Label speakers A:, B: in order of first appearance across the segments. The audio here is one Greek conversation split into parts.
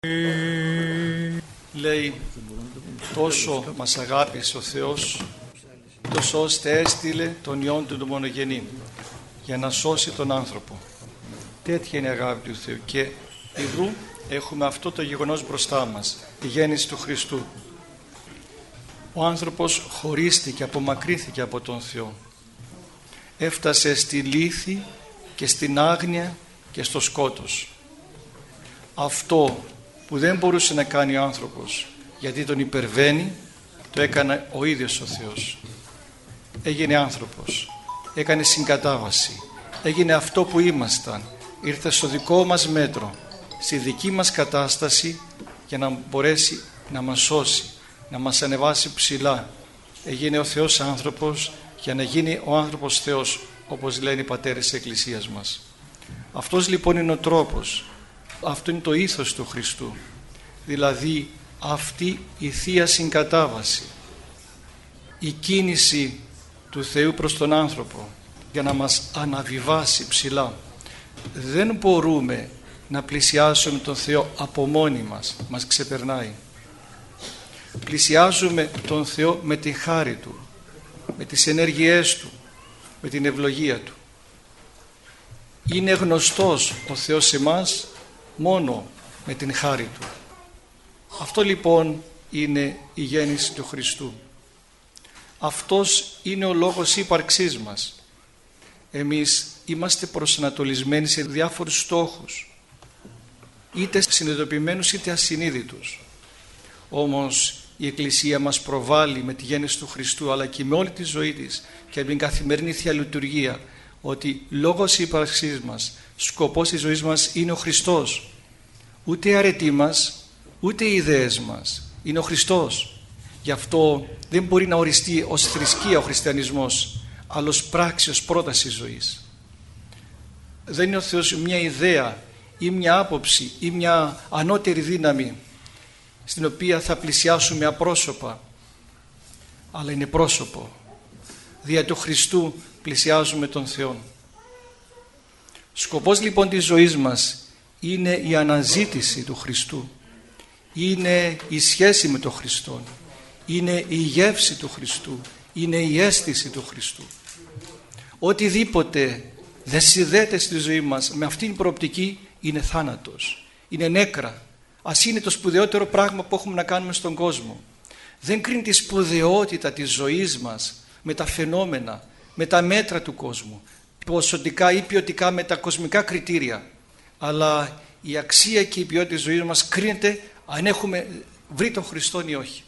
A: Λέει, τόσο μας αγάπησε ο Θεός, τόσο ώστε έστειλε τον Υιόν του τον μονογενή για να σώσει τον άνθρωπο. Τέτοια είναι η αγάπη του Θεού. Και εδώ έχουμε αυτό το γεγονός μπροστά μας, η γέννηση του Χριστού. Ο άνθρωπος χωρίστηκε, απομακρύθηκε από τον Θεό. Έφτασε στη λύθη και στην άγνοια και στο σκότος. Αυτό που δεν μπορούσε να κάνει ο άνθρωπος γιατί τον υπερβαίνει, το έκανε ο ίδιος ο Θεός. Έγινε άνθρωπος, έκανε συγκατάβαση, έγινε αυτό που ήμασταν, ήρθε στο δικό μας μέτρο, στη δική μας κατάσταση για να μπορέσει να μας σώσει, να μας ανεβάσει ψηλά. Έγινε ο Θεός άνθρωπος για να γίνει ο άνθρωπος Θεός, όπως λένε οι πατέρες της Εκκλησίας μας. Αυτός λοιπόν είναι ο τρόπος, αυτό είναι το ήθος του Χριστού, δηλαδή αυτή η Θεία Συγκατάβαση, η κίνηση του Θεού προς τον άνθρωπο για να μας αναβιβάσει ψηλά. Δεν μπορούμε να πλησιάσουμε τον Θεό από μόνοι μας ξεπερνάει. Πλησιάζουμε τον Θεό με τη χάρη Του, με τις ενέργειές Του, με την ευλογία Του. Είναι γνωστός ο Θεός σε εμάς μόνο με την χάρη Του. Αυτό λοιπόν είναι η γέννηση του Χριστού. Αυτός είναι ο λόγος ύπαρξής μας. Εμείς είμαστε προσανατολισμένοι σε διάφορους στόχους, είτε συνειδητοποιημένους είτε ασυνείδητους. Όμως η Εκκλησία μας προβάλλει με τη γέννηση του Χριστού, αλλά και με όλη τη ζωή της και με την καθημερινή Θεία Λειτουργία, ότι λόγος ύπαρξής μας, σκοπός της ζωής μας είναι ο Χριστός. Ούτε η αρετή μας, ούτε οι ιδέες μας, είναι ο Χριστός. Γι' αυτό δεν μπορεί να οριστεί ως θρησκεία ο χριστιανισμός, αλλά ως πράξη, ως πρόταση ζωής. Δεν είναι ο Θεός μια ιδέα ή μια άποψη ή μια ανώτερη δύναμη στην οποία θα πλησιάσουμε απρόσωπα, αλλά είναι πρόσωπο. Δια του Χριστού πλησιάζουμε τον Θεό. Σκοπός λοιπόν της ζωής μας είναι η αναζήτηση του Χριστού, είναι η σχέση με τον Χριστό, είναι η γεύση του Χριστού, είναι η αίσθηση του Χριστού. Οτιδήποτε δεν συνδέεται στη ζωή μας με αυτήν την προοπτική είναι θάνατος, είναι νέκρα. Ας είναι το σπουδαιότερο πράγμα που έχουμε να κάνουμε στον κόσμο. Δεν κρίνει τη σπουδαιότητα της ζωής μας με τα φαινόμενα, με τα μέτρα του κόσμου, ποσοτικά ή ποιοτικά με τα κοσμικά κριτήρια, αλλά η αξία και η ποιότητα της ζωής μας κρίνεται αν έχουμε βρει τον Χριστόν ή όχι.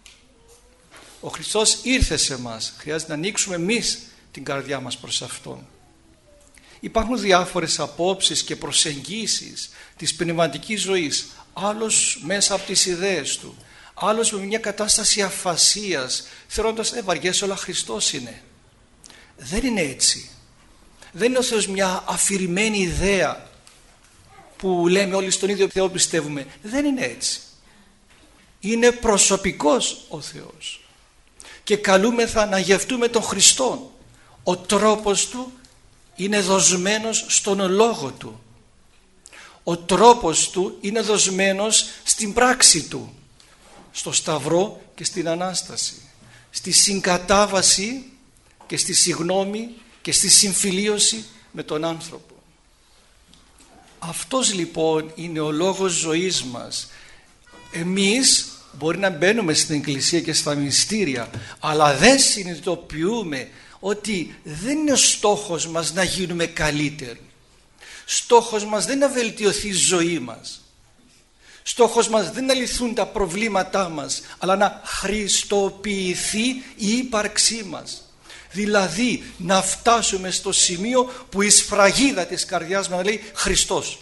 A: Ο Χριστός ήρθε σε μας, χρειάζεται να ανοίξουμε εμείς την καρδιά μας προς Αυτόν. Υπάρχουν διάφορες απόψεις και προσεγγίσεις της πνευματικής ζωής, άλλος μέσα από τις ιδέες του, άλλος με μια κατάσταση αφασίας, θεωρώντας βαριές, όλα Χριστός είναι. Δεν είναι έτσι. Δεν είναι ο Θεός μια αφηρημένη ιδέα που λέμε όλοι στον ίδιο Θεό πιστεύουμε. Δεν είναι έτσι. Είναι προσωπικός ο Θεός και καλούμεθα να γευτούμε τον Χριστόν. Ο τρόπος Του είναι δοσμένος στον Λόγο Του. Ο τρόπος Του είναι δοσμένος στην πράξη Του, στο Σταυρό και στην Ανάσταση, στη συγκατάβαση και στη συγνώμη και στη συμφιλίωση με τον άνθρωπο. Αυτός λοιπόν είναι ο λόγος ζωής μας. Εμείς μπορεί να μπαίνουμε στην Εκκλησία και στα μυστήρια, αλλά δεν συνειδητοποιούμε ότι δεν είναι στόχος μας να γίνουμε καλύτεροι. Στόχος μας δεν είναι να βελτιωθεί η ζωή μας. Στόχος μας δεν είναι να λυθούν τα προβλήματά μας, αλλά να χριστοποιηθεί η ύπαρξή μας. Δηλαδή να φτάσουμε στο σημείο που η σφραγίδα της καρδιάς μας λέει Χριστός.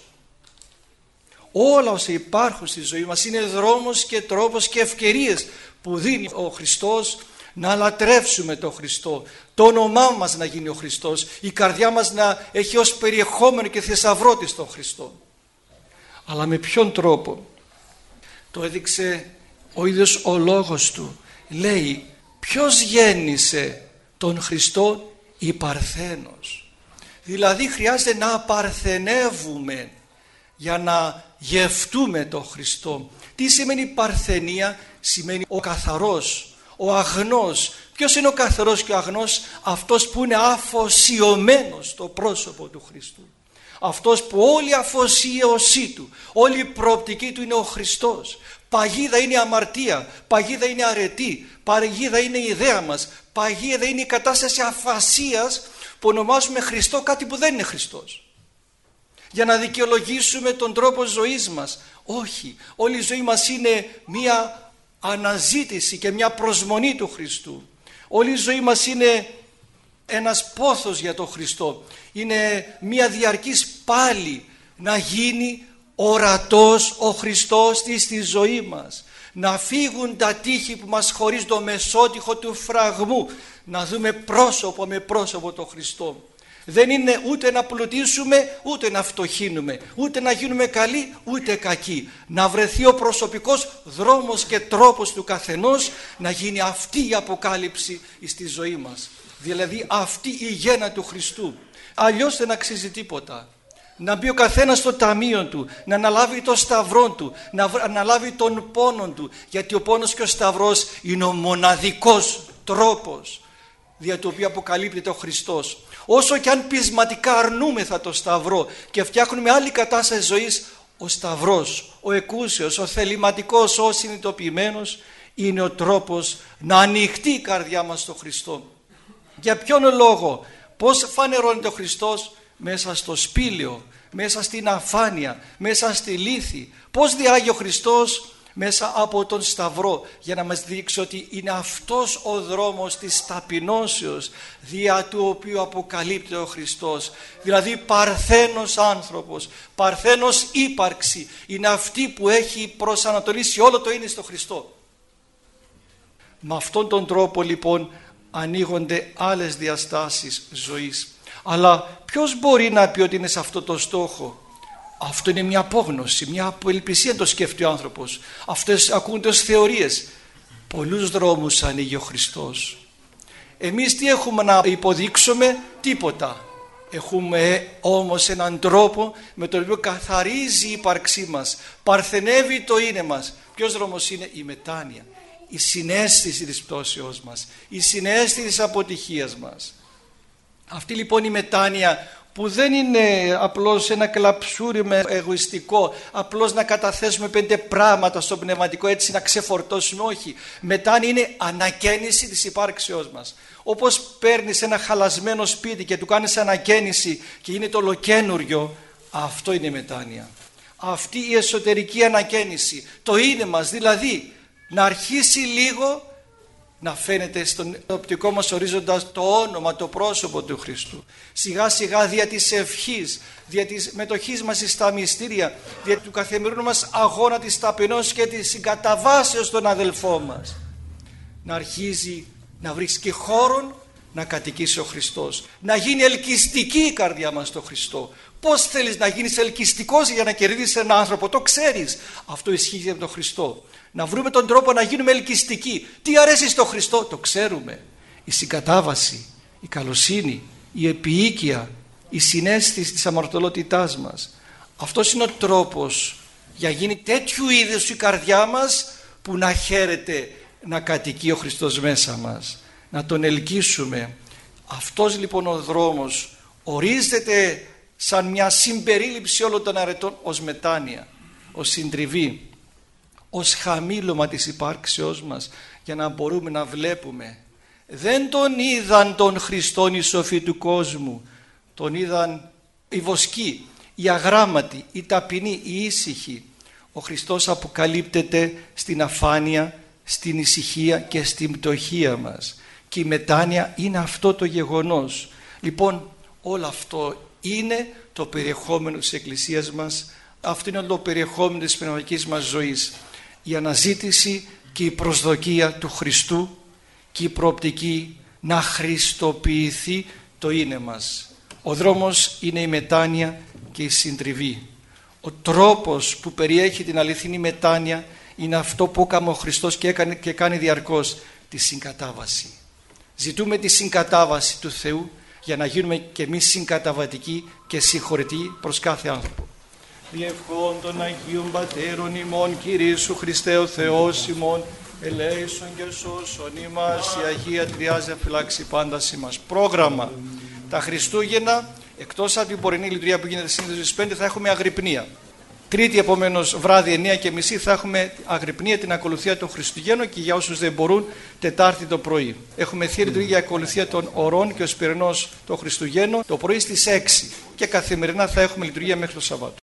A: Όλα όσα υπάρχουν στη ζωή μας είναι δρόμος και τρόπος και ευκαιρίες που δίνει ο Χριστός να λατρεύσουμε τον Χριστό, το όνομά μας να γίνει ο Χριστός, η καρδιά μας να έχει ως περιεχόμενο και θησαυρό της τον Χριστό. Αλλά με ποιον τρόπο? Το έδειξε ο ίδιος ο Λόγος Του. Λέει, ποιος γέννησε τον Χριστό? Η Παρθένος. Δηλαδή χρειάζεται να παρθενεύουμε για να γευτούμε τον Χριστό. Τι σημαίνει παρθενία? Σημαίνει ο καθαρός, ο αγνός. Ποιος είναι ο καθαρός και ο αγνός? Αυτός που είναι αφοσιωμένος στο πρόσωπο του Χριστού. Αυτός που όλη η αφοσίωσή του, όλη η προοπτική του είναι ο Χριστός. Παγίδα είναι η αμαρτία, παγίδα είναι η αρετή, παγίδα είναι η ιδέα μας, παγίδα είναι η κατάσταση αφασίας που ονομάζουμε Χριστό κάτι που δεν είναι Χριστός. Για να δικαιολογήσουμε τον τρόπο ζωής μας. Όχι, όλη η ζωή μας είναι μια αναζήτηση και μια προσμονή του Χριστού. Όλη η ζωή μας είναι ένας πόθος για τον Χριστό. Είναι μια διαρκής πάλι να γίνει ορατός ο Χριστός στη ζωή μας. Να φύγουν τα τείχη που μας χωρίζουν, το μεσότυχο του φραγμού. Να δούμε πρόσωπο με πρόσωπο τον Χριστό. Δεν είναι ούτε να πλουτίσουμε ούτε να φτωχύνουμε, ούτε να γίνουμε καλοί ούτε κακοί. Να βρεθεί ο προσωπικός δρόμος και τρόπος του καθενός, να γίνει αυτή η αποκάλυψη στη ζωή μας. Δηλαδή αυτή η γέννα του Χριστού. Αλλιώς δεν αξίζει τίποτα. Να μπει ο καθένας στο ταμείο του, να αναλάβει το σταυρό του, να αναλάβει τον πόνο του, γιατί ο πόνος και ο σταυρός είναι ο μοναδικός τρόπος δια του οποίου αποκαλύπτεται ο Χριστός. Όσο και αν πεισματικά αρνούμεθα το σταυρό και φτιάχνουμε άλλη κατάσταση ζωής, ο σταυρός, ο εκούσιος, ο θεληματικός, ο συνειδητοποιημένος είναι ο τρόπος να ανοιχτεί η καρδιά μας στο Χριστό. Για ποιον λόγο? Πώς φανερώνεται ο Χριστός? Μέσα στο σπήλαιο, μέσα στην αφάνεια, μέσα στη λύθη. Πώς διάγει ο Χριστός? Μέσα από τον σταυρό, για να μας δείξει ότι είναι αυτός ο δρόμος της ταπεινώσεως δια του οποίου αποκαλύπτει ο Χριστός. Δηλαδή παρθένος άνθρωπος, παρθένος ύπαρξη, είναι αυτή που έχει προσανατολίσει όλο το είναι στο Χριστό. Με αυτόν τον τρόπο λοιπόν ανοίγονται άλλες διαστάσεις ζωής. Αλλά ποιος μπορεί να πει ότι είναι σε αυτό το στόχο? Αυτό είναι μια απόγνωση, μια απελπισία, το σκέφτει ο άνθρωπος. Αυτές ακούγονται ως θεωρίες. Πολλούς δρόμους ανοίγει ο Χριστός. Εμείς τι έχουμε να υποδείξουμε? Τίποτα. Έχουμε όμως έναν τρόπο με τον οποίο καθαρίζει η ύπαρξή μας, παρθενεύει το είναι μας. Ποιος δρόμος είναι? Η μετάνοια, η συναίσθηση της πτώσεώς μας, η συναίσθηση της αποτυχίας μας. Αυτή λοιπόν η μετάνοια που δεν είναι απλώς ένα κλαψούρισμα εγωιστικό, απλώς να καταθέσουμε 5 πράγματα στο πνευματικό έτσι να ξεφορτώσουμε, όχι. Μετάνοια είναι ανακαίνιση της υπάρξεώς μας. Όπως παίρνεις ένα χαλασμένο σπίτι και του κάνεις ανακαίνιση και είναι το ολοκαίνουριο, αυτό είναι μετάνοια. Αυτή η εσωτερική ανακαίνιση, το είναι μας, δηλαδή να αρχίσει λίγο να φαίνεται στον οπτικό μας ορίζοντα το όνομα, το πρόσωπο του Χριστού. Σιγά σιγά δια της ευχής, δια της μετοχής μας στα μυστήρια, δια του καθημερινού μας αγώνα της ταπεινώσης και της συγκαταβάσεως των αδελφών μας, να αρχίζει να βρίσκει χώρον να κατοικήσει ο Χριστός, να γίνει ελκυστική η καρδιά μας στο Χριστό. Πώς θέλεις να γίνεις ελκυστικός για να κερδίσεις έναν άνθρωπο? Το ξέρεις. Αυτό ισχύει για τον Χριστό. Να βρούμε τον τρόπο να γίνουμε ελκυστικοί. Τι αρέσει στον Χριστό? Το ξέρουμε. Η συγκατάβαση, η καλοσύνη, η επιοίκεια, η συναίσθηση της αμαρτωλότητάς μας. Αυτός είναι ο τρόπος για να γίνει τέτοιου είδους η καρδιά μας που να χαίρεται να κατοικεί ο Χριστός μέσα μας. Να τον ελκύσουμε. Αυτός λοιπόν ο δρόμος ορίζεται σαν μια συμπερίληψη όλων των αρετών ως μετάνοια, ως συντριβή, ως χαμήλωμα της υπάρξεώς μας, για να μπορούμε να βλέπουμε. Δεν τον είδαν τον Χριστόν οι σοφοί του κόσμου, τον είδαν οι βοσκοί, οι αγράμματοι, οι ταπεινοί, οι ήσυχοι. Ο Χριστός αποκαλύπτεται στην αφάνεια, στην ησυχία και στην πτωχία μας, και η μετάνοια είναι αυτό το γεγονός. Λοιπόν, όλο αυτό είναι το περιεχόμενο της Εκκλησίας μας, αυτό είναι το περιεχόμενο της πνευματικής μας ζωής. Η αναζήτηση και η προσδοκία του Χριστού και η προοπτική να χριστοποιηθεί το είναι μας. Ο δρόμος είναι η μετάνοια και η συντριβή. Ο τρόπος που περιέχει την αληθινή μετάνοια είναι αυτό που έκανε ο Χριστός και κάνει διαρκώς, τη συγκατάβαση. Ζητούμε τη συγκατάβαση του Θεού για να γίνουμε και εμείς συγκαταβατικοί και συγχωρητοί προς κάθε άνθρωπο. διευχών των Αγίων Πατέρων ημών, Κύριε Ιησού Χριστέ ο Θεός ημών, ελέησον και σώσον ημάς, η Αγία Τριάς φυλάξει πάντα ημάς. Πρόγραμμα. Τα Χριστούγεννα, εκτός από την πρωινή λειτουργία που γίνεται συνήθως στις 5, θα έχουμε αγρυπνία. Τρίτη επομένως βράδυ 9:30 θα έχουμε αγρυπνία, την ακολουθία των Χριστουγέννων, και για όσους δεν μπορούν Τετάρτη το πρωί. Έχουμε θεία λειτουργία για ακολουθία των ωρών και ο σπυρινός των Χριστουγέννων το πρωί στις 6 και καθημερινά θα έχουμε λειτουργία μέχρι το Σαββάτο.